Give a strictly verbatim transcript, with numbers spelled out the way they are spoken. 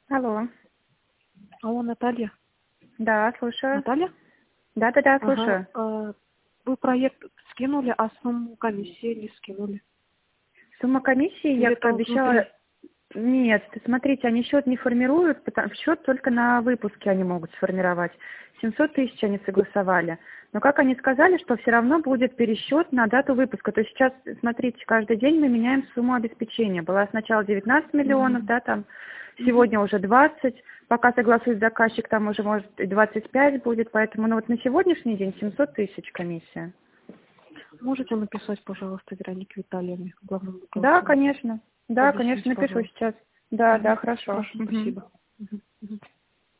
Алло. Алло, Наталья. Да, слушаю. Наталья? Да-да-да, Ага. слушаю. а, Вы проект скинули, а сумму комиссии не скинули? Сумма комиссии, я Или как там обещала... внутри? Нет, смотрите, они счет не формируют, потому счет только на выпуске они могут сформировать. семьсот тысяч они согласовали. Но как они сказали, что все равно будет пересчет на дату выпуска. То есть сейчас, смотрите, каждый день мы меняем сумму обеспечения. Была сначала девятнадцать миллионов, Мгм. да, там, Мгм. сегодня уже двадцать. Пока согласует заказчик, там уже может и двадцать пять будет. Поэтому, ну вот на сегодняшний день семьсот тысяч комиссия. Можете написать, пожалуйста, Веронике Витальевне, главному Да, бухгалтеру? конечно. Да, конечно, Объяснить, напишу пожалуйста. сейчас. Да, да, Мгм. хорошо. Хорошо, Мгм. спасибо. Мгм. Мгм.